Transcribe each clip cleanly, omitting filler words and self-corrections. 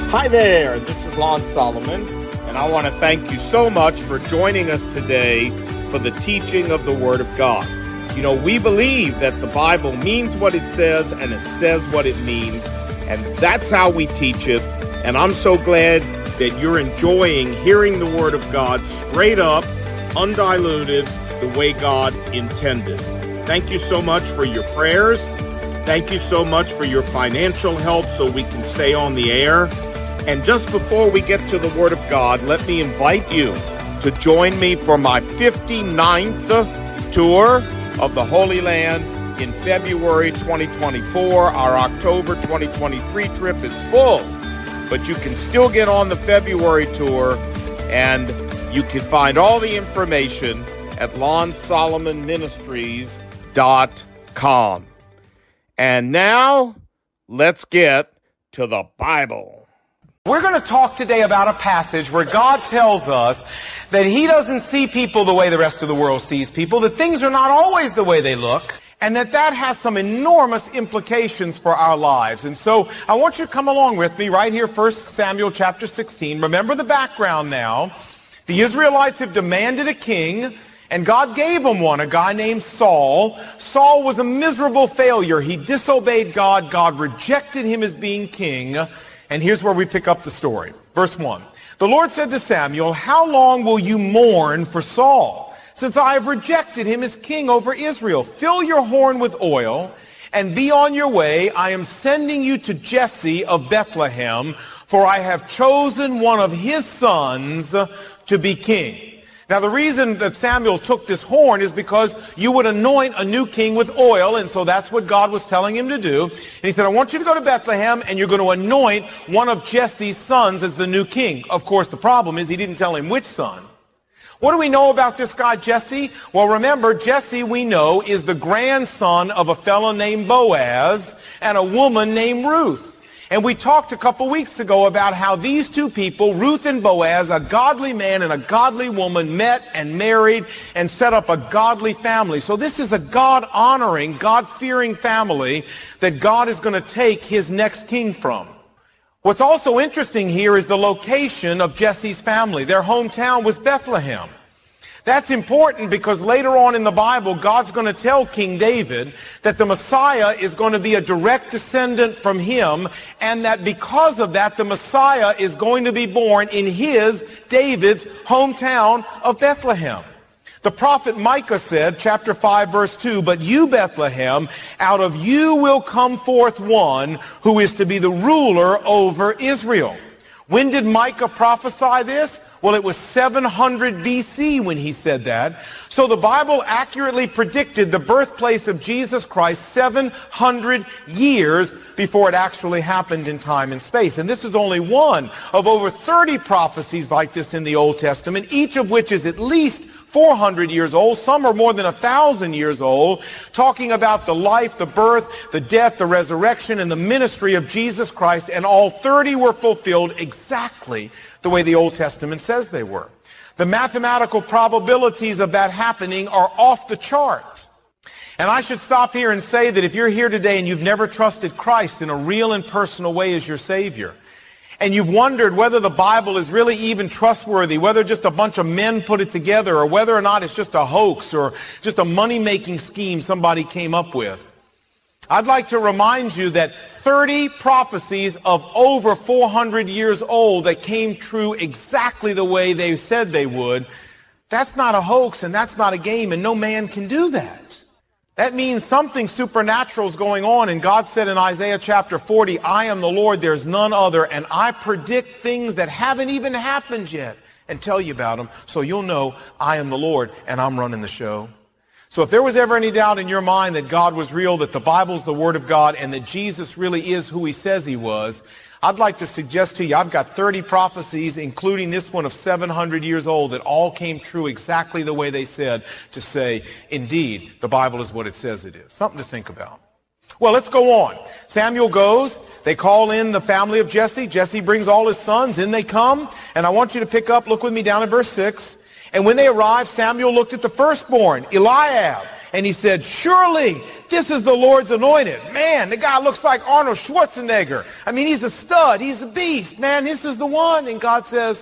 Hi there, this is Lon Solomon, and I want to thank you so much for joining us today for the teaching of the Word of God. You know, we believe that the Bible means what it says, and it says what it means, and that's how we teach it, and I'm so glad that you're enjoying hearing the Word of God straight up, undiluted, the way God intended. Thank you so much for your prayers. Thank you so much for your financial help so we can stay on the air. And just before we get to the Word of God, let me invite you to join me for my 59th tour of the Holy Land in February 2024. Our October 2023 trip is full, but you can still get on the February tour, and you can find all the information at LonSolomonMinistries.com. And now, let's get to the Bible. We're going to talk today about a passage where God tells us that He doesn't see people the way the rest of the world sees people, that things are not always the way they look, and that has some enormous implications for our lives. And so I want you to come along with me right here, 1 Samuel chapter 16. Remember the background now. The Israelites have demanded a king, and God gave them one, a guy named Saul. Saul was a miserable failure. He disobeyed God. God rejected him as being king. And here's where we pick up the story. Verse 1. The Lord said to Samuel, "How long will you mourn for Saul, since I have rejected him as king over Israel? Fill your horn with oil and be on your way. I am sending you to Jesse of Bethlehem, for I have chosen one of his sons to be king." Now, the reason that Samuel took this horn is because you would anoint a new king with oil, and so that's what God was telling him to do. And he said, I want you to go to Bethlehem, and you're going to anoint one of Jesse's sons as the new king. Of course, the problem is he didn't tell him which son. What do we know about this guy, Jesse? Well, remember, Jesse, we know, is the grandson of a fellow named Boaz and a woman named Ruth. And we talked a couple weeks ago about how these two people, Ruth and Boaz, a godly man and a godly woman, met and married and set up a godly family. So this is a God-honoring, God-fearing family that God is going to take his next king from. What's also interesting here is the location of Jesse's family. Their hometown was Bethlehem. That's important because later on in the Bible, God's going to tell King David that the Messiah is going to be a direct descendant from him, and that because of that, the Messiah is going to be born in David's hometown of Bethlehem. The prophet Micah said, chapter 5, verse 2, "But you, Bethlehem, out of you will come forth one who is to be the ruler over Israel." When did Micah prophesy this? Well, it was 700 BC when he said that. So the Bible accurately predicted the birthplace of Jesus Christ 700 years before it actually happened in time and space. And this is only one of over 30 prophecies like this in the Old Testament, each of which is at least 400 years old. Some are more than 1,000 years old, talking about the life, the birth, the death, the resurrection, and the ministry of Jesus Christ. And all 30 were fulfilled exactly the way the Old Testament says they were. The mathematical probabilities of that happening are off the chart. And I should stop here and say that if you're here today and you've never trusted Christ in a real and personal way as your Savior, and you've wondered whether the Bible is really even trustworthy, whether just a bunch of men put it together, or whether or not it's just a hoax or just a money-making scheme somebody came up with, I'd like to remind you that 30 prophecies of over 400 years old that came true exactly the way they said they would, that's not a hoax and that's not a game, and no man can do that. That means something supernatural is going on, and God said in Isaiah chapter 40, "I am the Lord, there's none other, and I predict things that haven't even happened yet and tell you about them, so you'll know I am the Lord and I'm running the show." So if there was ever any doubt in your mind that God was real, that the Bible's the Word of God, and that Jesus really is who He says He was, I'd like to suggest to you, I've got 30 prophecies, including this one of 700 years old, that all came true exactly the way they said, to say, indeed, the Bible is what it says it is. Something to think about. Well, let's go on. Samuel goes. They call in the family of Jesse. Jesse brings all his sons. In they come. And I want you to pick up, look with me down in verse 6. "And when they arrived, Samuel looked at the firstborn, Eliab, and he said, 'Surely This is the Lord's anointed. Man, the guy looks like Arnold Schwarzenegger. I mean, he's a stud. He's a beast. Man, this is the one. And God says,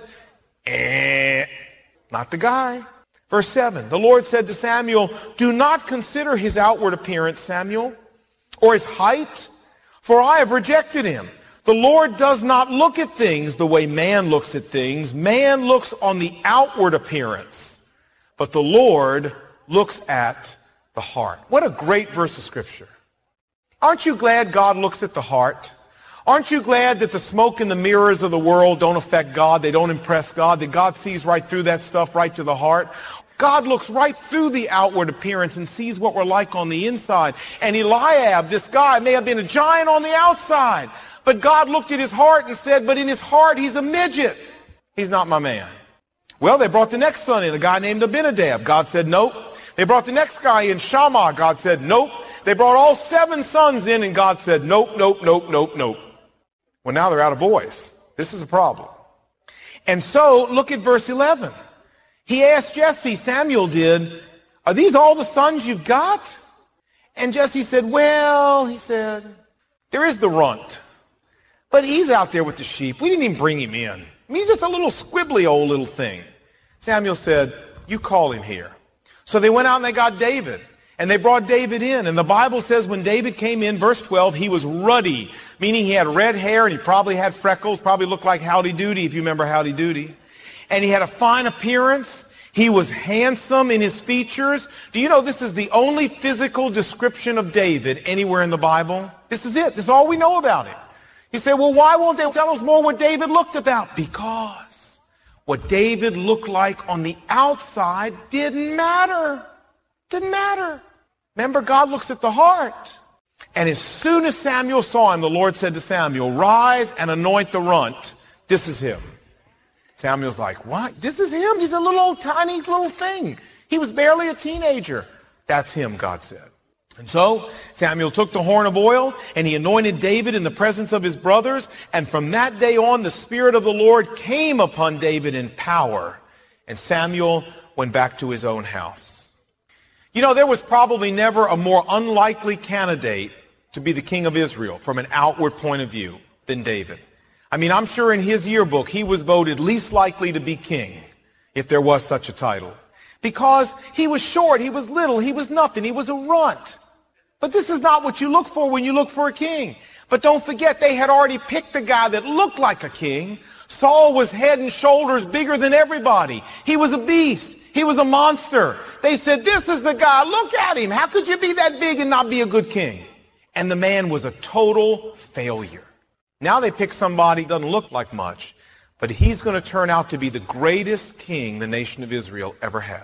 not the guy. Verse 7, the Lord said to Samuel, do not consider his outward appearance, Samuel, or his height, for I have rejected him. The Lord does not look at things the way man looks at things. Man looks on the outward appearance, but the Lord looks at the heart. What a great verse of Scripture. Aren't you glad God looks at the heart? Aren't you glad that the smoke and the mirrors of the world don't affect God? They don't impress God? That God sees right through that stuff, right to the heart? God looks right through the outward appearance and sees what we're like on the inside. And Eliab, this guy, may have been a giant on the outside, but God looked at his heart and said, but in his heart he's a midget. He's not my man. Well, they brought the next son in, a guy named Abinadab. God said, nope. They brought the next guy in, Shammah. God said, nope. They brought all 7 sons in, and God said, nope, nope, nope, nope, nope. Well, now they're out of boys. This is a problem. And so, look at verse 11. He asked Jesse, Samuel did, are these all the sons you've got? And Jesse said, well, he said, there is the runt, but he's out there with the sheep. We didn't even bring him in. I mean, he's just a little squibbly old little thing. Samuel said, you call him here. So they went out and they got David, and they brought David in. And the Bible says when David came in, verse 12, he was ruddy, meaning he had red hair and he probably had freckles, probably looked like Howdy Doody, if you remember Howdy Doody. And he had a fine appearance. He was handsome in his features. Do you know this is the only physical description of David anywhere in the Bible? This is it. This is all we know about him. You say, well, why won't they tell us more what David looked about? Because what David looked like on the outside didn't matter. Didn't matter. Remember, God looks at the heart. And as soon as Samuel saw him, the Lord said to Samuel, rise and anoint the runt. This is him. Samuel's like, what? This is him? He's a little old tiny little thing. He was barely a teenager. That's him, God said. And so Samuel took the horn of oil and he anointed David in the presence of his brothers. And from that day on, the Spirit of the Lord came upon David in power. And Samuel went back to his own house. You know, there was probably never a more unlikely candidate to be the king of Israel from an outward point of view than David. I mean, I'm sure in his yearbook he was voted least likely to be king, if there was such a title. Because he was short, he was little, he was nothing, he was a runt. But this is not what you look for when you look for a king. But don't forget, they had already picked the guy that looked like a king. Saul was head and shoulders bigger than everybody. He was a beast. He was a monster. They said, this is the guy, look at him. How could you be that big and not be a good king? And the man was a total failure. Now they pick somebody who doesn't look like much, but he's going to turn out to be the greatest king the nation of Israel ever had.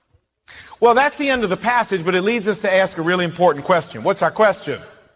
Well, that's the end of the passage, but it leads us to ask a really important question. What's our question?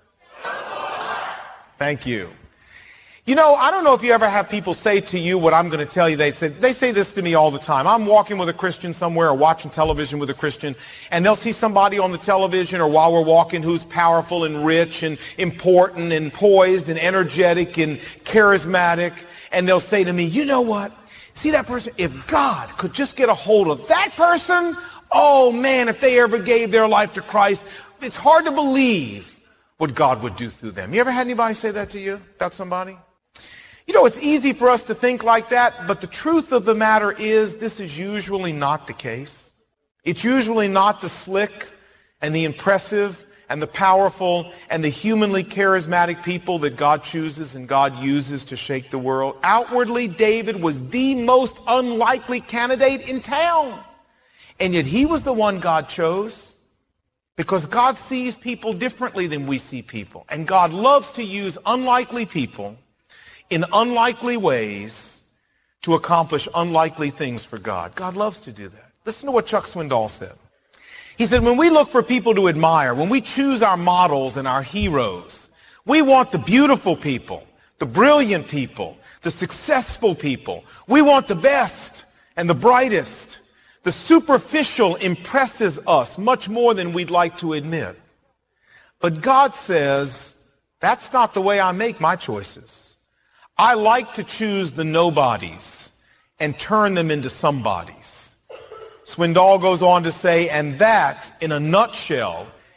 Thank you. You know, I don't know if you ever have people say to you what I'm going to tell you. They say this to me all the time. I'm walking with a Christian somewhere or watching television with a Christian, and they'll see somebody on the television or while we're walking who's powerful and rich and important and poised and energetic and charismatic, and they'll say to me, you know what? See that person? If God could just get a hold of that person, oh man, if they ever gave their life to Christ, it's hard to believe what God would do through them. You ever had anybody say that to you about somebody? You know, it's easy for us to think like that, but the truth of the matter is this is usually not the case. It's usually not the slick and the impressive and the powerful and the humanly charismatic people that God chooses and God uses to shake the world. Outwardly, David was the most unlikely candidate in town. And yet he was the one God chose because God sees people differently than we see people. And God loves to use unlikely people in unlikely ways to accomplish unlikely things for God. God loves to do that. Listen to what Chuck Swindoll said. He said, when we look for people to admire, when we choose our models and our heroes, we want the beautiful people, the brilliant people, the successful people. We want the best and the brightest. The superficial impresses us much more than we'd like to admit. But God says, that's not the way I make my choices. I like to choose the nobodies and turn them into somebodies. Swindoll goes on to say, and that, in a nutshell,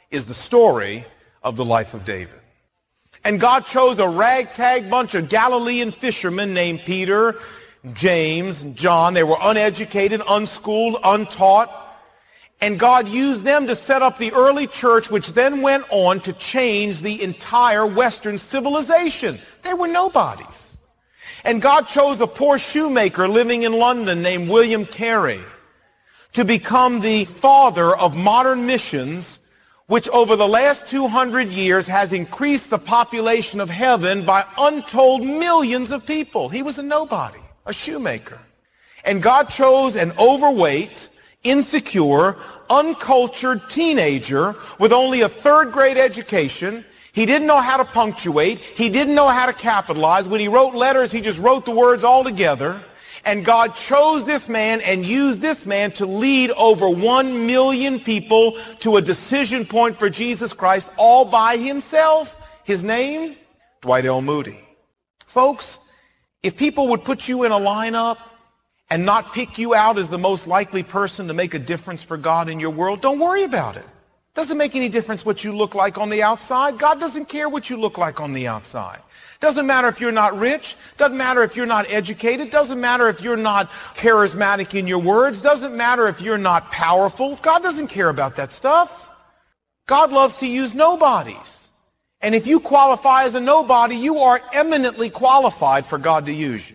is the story of the life of David. And God chose a ragtag bunch of Galilean fishermen named Peter, James, and John. They were uneducated, unschooled, untaught. And God used them to set up the early church, which then went on to change the entire Western civilization. They were nobodies. And God chose a poor shoemaker living in London named William Carey to become the father of modern missions, which over the last 200 years has increased the population of heaven by untold millions of people. He was a nobody, a shoemaker. And God chose an overweight, insecure, uncultured teenager with only a third-grade education. He didn't know how to punctuate. He didn't know how to capitalize. When he wrote letters, he just wrote the words all together. And God chose this man and used this man to lead over 1 million people to a decision point for Jesus Christ all by himself. His name? Dwight L. Moody. Folks, if people would put you in a lineup and not pick you out as the most likely person to make a difference for God in your world, don't worry about it. Doesn't make any difference what you look like on the outside. God doesn't care what you look like on the outside. Doesn't matter if you're not rich. Doesn't matter if you're not educated. Doesn't matter if you're not charismatic in your words. Doesn't matter if you're not powerful. God doesn't care about that stuff. God loves to use nobodies. And if you qualify as a nobody, you are eminently qualified for God to use you.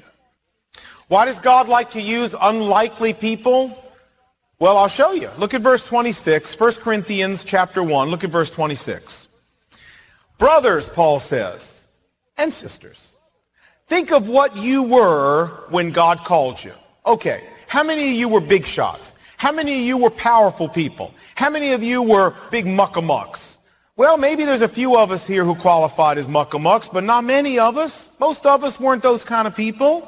Why does God like to use unlikely people? Well, I'll show you. Look at verse 26, 1 Corinthians chapter 1. Look at verse 26. Brothers, Paul says, and sisters, think of what you were when God called you. Okay, how many of you were big shots? How many of you were powerful people? How many of you were big muckamucks? Well, maybe there's a few of us here who qualified as muckamucks, but not many of us. Most of us weren't those kind of people.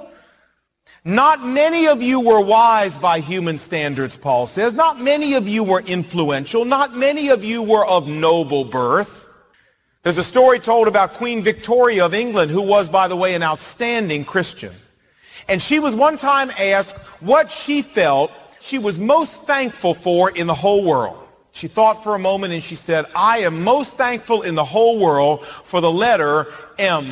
Not many of you were wise by human standards, Paul says. Not many of you were influential. Not many of you were of noble birth. There's a story told about Queen Victoria of England, who was, by the way, an outstanding Christian. And she was one time asked what she felt she was most thankful for in the whole world. She thought for a moment and she said, I am most thankful in the whole world for the letter M.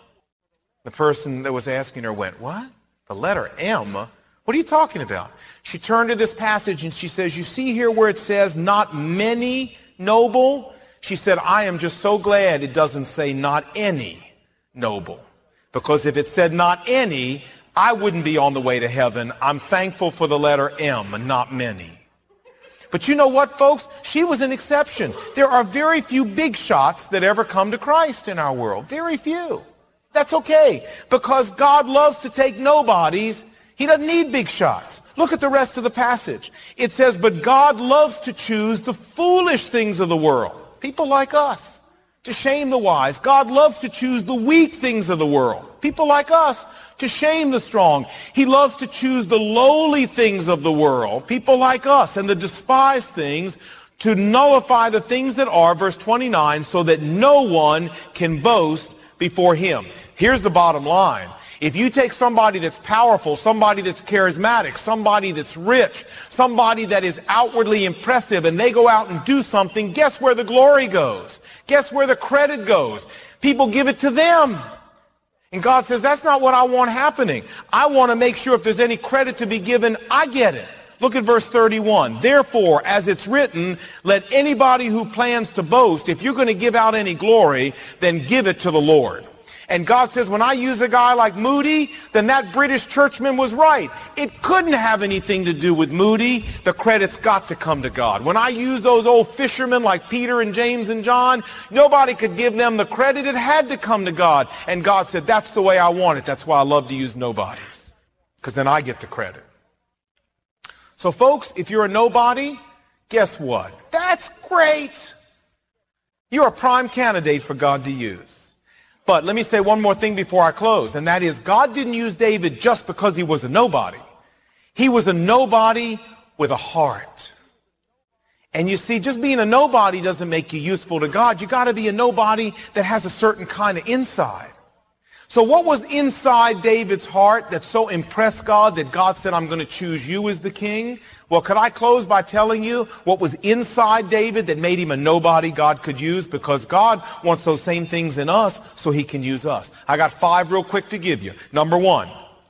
The person that was asking her went, what? The letter M? What are you talking about? She turned to this passage and she says, you see here where it says not many noble? She said, I am just so glad it doesn't say not any noble. Because if it said not any, I wouldn't be on the way to heaven. I'm thankful for the letter M and not many. But you know what, folks? She was an exception. There are very few big shots that ever come to Christ in our world. Very few. That's okay, because God loves to take nobodies. He doesn't need big shots. Look at the rest of the passage. It says, but God loves to choose the foolish things of the world, people like us, to shame the wise. God loves to choose the weak things of the world, people like us, to shame the strong. He loves to choose the lowly things of the world, people like us, and the despised things, to nullify the things that are, verse 29, so that no one can boast before him. Here's the bottom line. If you take somebody that's powerful, somebody that's charismatic, somebody that's rich, somebody that is outwardly impressive, and they go out and do something, guess where the glory goes? Guess where the credit goes? People give it to them. And God says, that's not what I want happening. I want to make sure if there's any credit to be given, I get it. Look at verse 31. Therefore, as it's written, let anybody who plans to boast, if you're going to give out any glory, then give it to the Lord. And God says, when I use a guy like Moody, then that British churchman was right. It couldn't have anything to do with Moody. The credit's got to come to God. When I use those old fishermen like Peter and James and John, nobody could give them the credit. It had to come to God. And God said, that's the way I want it. That's why I love to use nobodies, because then I get the credit. So folks, if you're a nobody, guess what? That's great. You're a prime candidate for God to use. But let me say one more thing before I close, and that is God didn't use David just because he was a nobody. He was a nobody with a heart. And you see, just being a nobody doesn't make you useful to God. You got to be a nobody that has a certain kind of inside. So what was inside David's heart that so impressed God that God said, I'm going to choose you as the king? Well, could I close by telling you what was inside David that made him a nobody God could use? Because God wants those same things in us so he can use us. I got 5 real quick to give you. Number 1.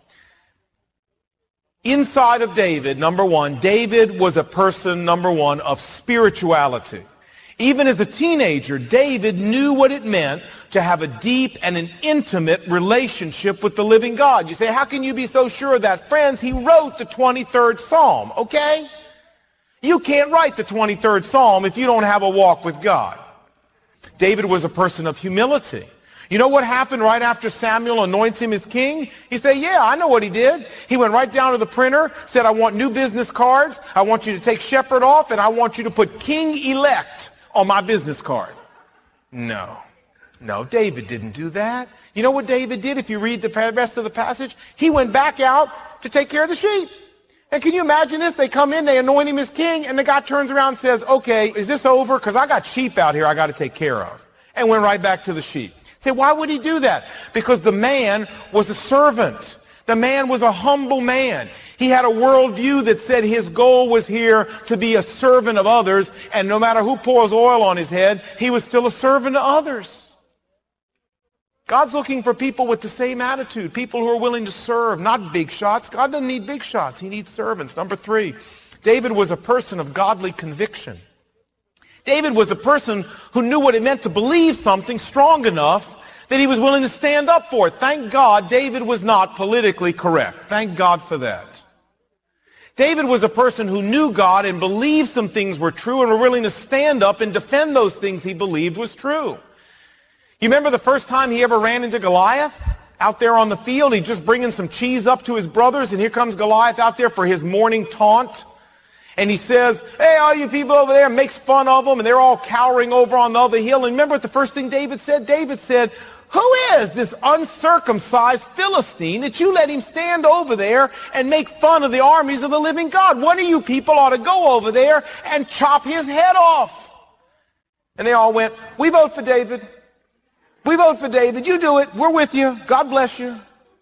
Inside of David, number 1, David was a person, number 1, of spirituality. Even as a teenager, David knew what it meant to have a deep and an intimate relationship with the living God. You say, how can you be so sure of that? Friends, he wrote the 23rd Psalm, okay? You can't write the 23rd Psalm if you don't have a walk with God. David was a person of humility. You know what happened right after Samuel anoints him as king? He said, yeah, I know what he did. He went right down to the printer, said, I want new business cards. I want you to take shepherd off, and I want you to put king-elect on my business card. No, David didn't do that. You know what David did if you read the rest of the passage? He went back out to take care of the sheep. And can you imagine this? They come in, they anoint him as king, and the guy turns around and says, okay, is this over? Because I got sheep out here I got to take care of. And went right back to the sheep. Say, why would he do that? Because the man was a servant. The man was a humble man. He had a worldview that said his goal was here to be a servant of others, and no matter who pours oil on his head, he was still a servant to others. God's looking for people with the same attitude, people who are willing to serve, not big shots. God doesn't need big shots. He needs servants. Number 3, David was a person of godly conviction. David was a person who knew what it meant to believe something strong enough that he was willing to stand up for it. Thank God David was not politically correct. Thank God for that. David was a person who knew God and believed some things were true and were willing to stand up and defend those things he believed was true. You remember the first time he ever ran into Goliath? Out there on the field, he's just bringing some cheese up to his brothers, and here comes Goliath out there for his morning taunt. And he says, hey, all you people over there, makes fun of them, and they're all cowering over on the other hill. And remember what the first thing David said? David said, who is this uncircumcised Philistine that you let him stand over there and make fun of the armies of the living God? One of you people ought to go over there and chop his head off. And they all went, we vote for David. We vote for David. You do it. We're with you. God bless you.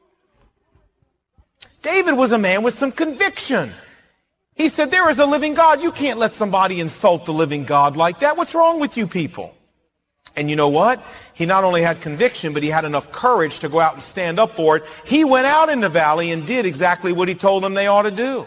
David was a man with some conviction. He said, there is a living God. You can't let somebody insult the living God like that. What's wrong with you people? And you know what? He not only had conviction, but he had enough courage to go out and stand up for it. He went out in the valley and did exactly what he told them they ought to do.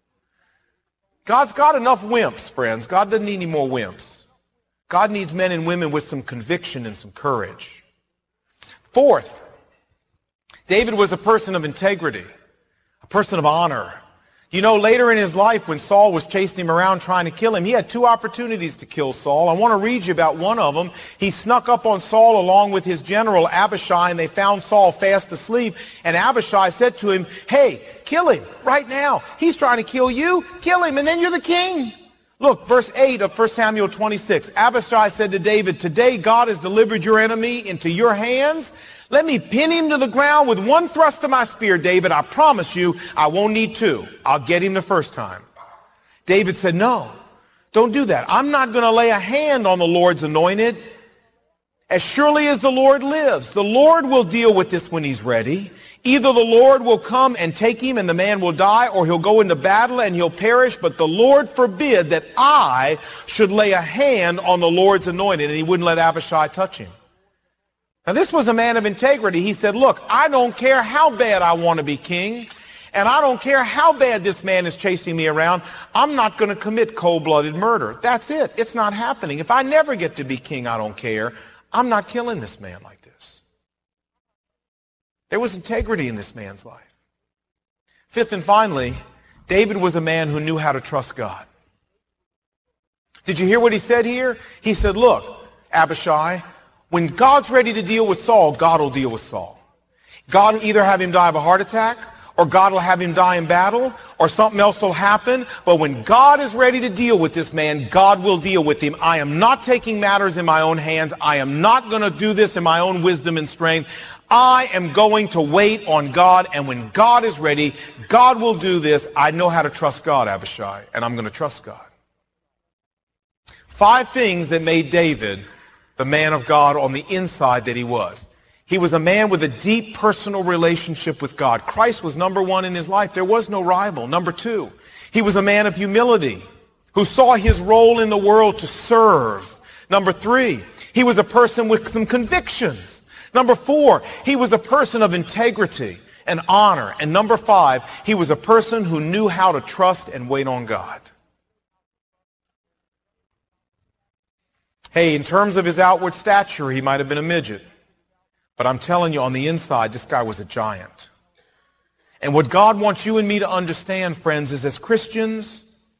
God's got enough wimps, friends. God doesn't need any more wimps. God needs men and women with some conviction and some courage. 4th, David was a person of integrity, a person of honor. You know, later in his life, when Saul was chasing him around trying to kill him, he had 2 opportunities to kill Saul. I want to read you about one of them. He snuck up on Saul along with his general Abishai, and they found Saul fast asleep. And Abishai said to him, hey, kill him right now. He's trying to kill you. Kill him, and then you're the king. Look, verse 8 of 1 Samuel 26. Abishai said to David, today God has delivered your enemy into your hands. Let me pin him to the ground with one thrust of my spear, David. I promise you, I won't need 2. I'll get him the first time. David said, no, don't do that. I'm not going to lay a hand on the Lord's anointed. As surely as the Lord lives, the Lord will deal with this when he's ready. Either the Lord will come and take him and the man will die, or he'll go into battle and he'll perish. But the Lord forbid that I should lay a hand on the Lord's anointed. And he wouldn't let Abishai touch him. Now this was a man of integrity. He said, look, I don't care how bad I want to be king, and I don't care how bad this man is chasing me around. I'm not going to commit cold-blooded murder. That's it. It's not happening. If I never get to be king, I don't care. I'm not killing this man like this. There was integrity in this man's life. 5th and finally, David was a man who knew how to trust God. Did you hear what he said here? He said, look, Abishai, when God's ready to deal with Saul, God will deal with Saul. God will either have him die of a heart attack, or God will have him die in battle, or something else will happen. But when God is ready to deal with this man, God will deal with him. I am not taking matters in my own hands. I am not going to do this in my own wisdom and strength. I am going to wait on God, and when God is ready, God will do this. I know how to trust God, Abishai, and I'm going to trust God. 5 things that made David the man of God on the inside that he was. He was a man with a deep personal relationship with God. Christ was number one in his life. There was no rival. Number two, he was a man of humility who saw his role in the world to serve. Number three, he was a person with some convictions. Number four, he was a person of integrity and honor. And number five, he was a person who knew how to trust and wait on God. Hey, in terms of his outward stature, he might have been a midget. But I'm telling you, on the inside, this guy was a giant. And what God wants you and me to understand, friends, is as Christians,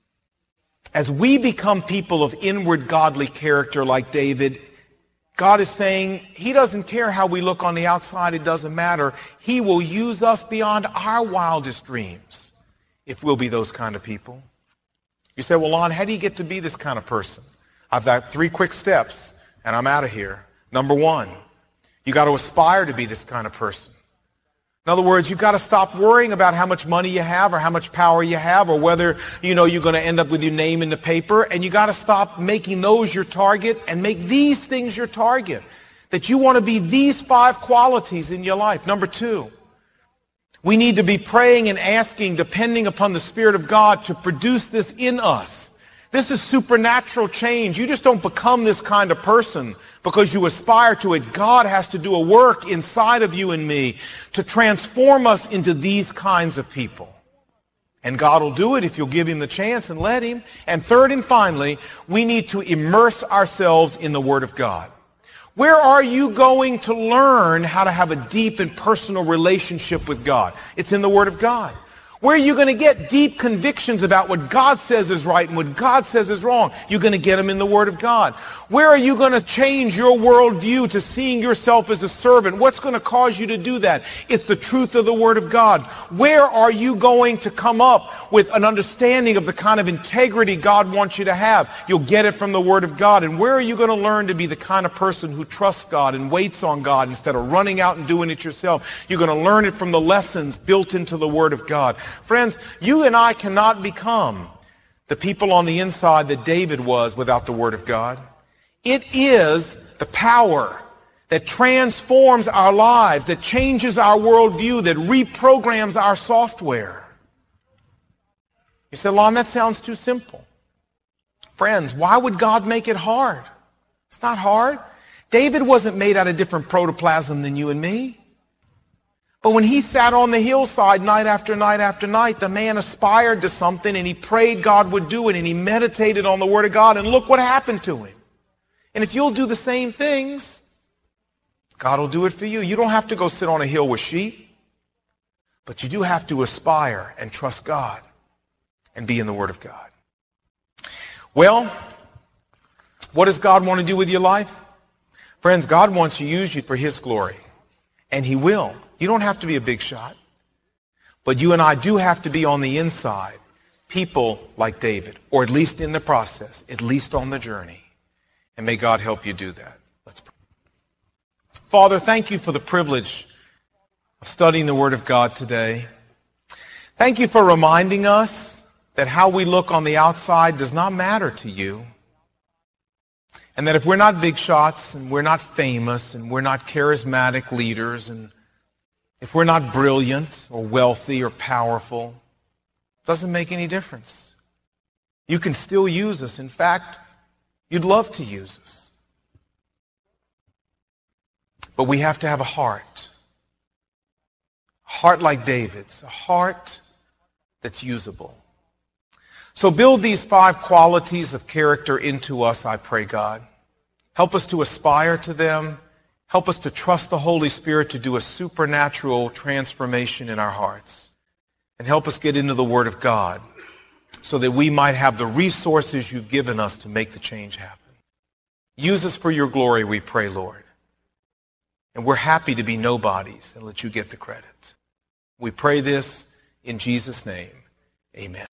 as we become people of inward godly character like David, God is saying he doesn't care how we look on the outside. It doesn't matter. He will use us beyond our wildest dreams if we'll be those kind of people. You say, well, Lon, how do you get to be this kind of person? I've got 3 quick steps, and I'm out of here. Number 1, you got to aspire to be this kind of person. In other words, you've got to stop worrying about how much money you have or how much power you have or whether, you're going to end up with your name in the paper. And you got to stop making those your target and make these things your target. That you want to be these 5 qualities in your life. Number 2, we need to be praying and asking, depending upon the Spirit of God, to produce this in us. This is supernatural change. You just don't become this kind of person because you aspire to it. God has to do a work inside of you and me to transform us into these kinds of people. And God will do it if you'll give him the chance and let him. And third and finally, we need to immerse ourselves in the Word of God. Where are you going to learn how to have a deep and personal relationship with God? It's in the Word of God. Where are you going to get deep convictions about what God says is right and what God says is wrong? You're going to get them in the Word of God. Where are you going to change your worldview to seeing yourself as a servant? What's going to cause you to do that? It's the truth of the Word of God. Where are you going to come up with an understanding of the kind of integrity God wants you to have? You'll get it from the Word of God. And where are you going to learn to be the kind of person who trusts God and waits on God instead of running out and doing it yourself? You're going to learn it from the lessons built into the Word of God. Friends, you and I cannot become the people on the inside that David was without the Word of God. It is the power that transforms our lives, that changes our worldview, that reprograms our software. You say, Lon, that sounds too simple. Friends, why would God make it hard? It's not hard. David wasn't made out of different protoplasm than you and me. But when he sat on the hillside night after night after night, the man aspired to something and he prayed God would do it and he meditated on the Word of God and look what happened to him. And if you'll do the same things, God will do it for you. You don't have to go sit on a hill with sheep, but you do have to aspire and trust God and be in the Word of God. Well, what does God want to do with your life? Friends, God wants to use you for His glory, and He will. You don't have to be a big shot. But you and I do have to be on the inside, people like David, or at least in the process, at least on the journey. And may God help you do that. Let's pray. Father, thank you for the privilege of studying the Word of God today. Thank you for reminding us that how we look on the outside does not matter to you. And that if we're not big shots, and we're not famous, and we're not charismatic leaders, and if we're not brilliant or wealthy or powerful, it doesn't make any difference. You can still use us. In fact, you'd love to use us. But we have to have a heart like David's, a heart that's usable. So build these 5 qualities of character into us, I pray, God. Help us to aspire to them. Help us to trust the Holy Spirit to do a supernatural transformation in our hearts. And help us get into the Word of God so that we might have the resources you've given us to make the change happen. Use us for your glory, we pray, Lord. And we're happy to be nobodies and let you get the credit. We pray this in Jesus' name. Amen.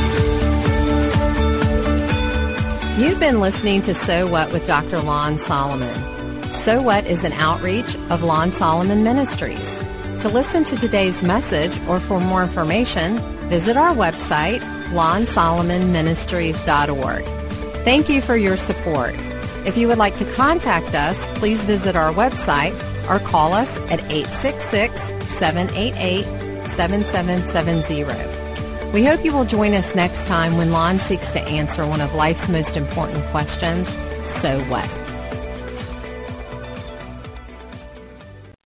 You've been listening to So What with Dr. Lon Solomon. So What is an outreach of Lon Solomon Ministries. To listen to today's message or for more information, visit our website, lonsolomonministries.org. Thank you for your support. If you would like to contact us, please visit our website, or call us at 866-788-7770. We hope you will join us next time when Lon seeks to answer one of life's most important questions, so what?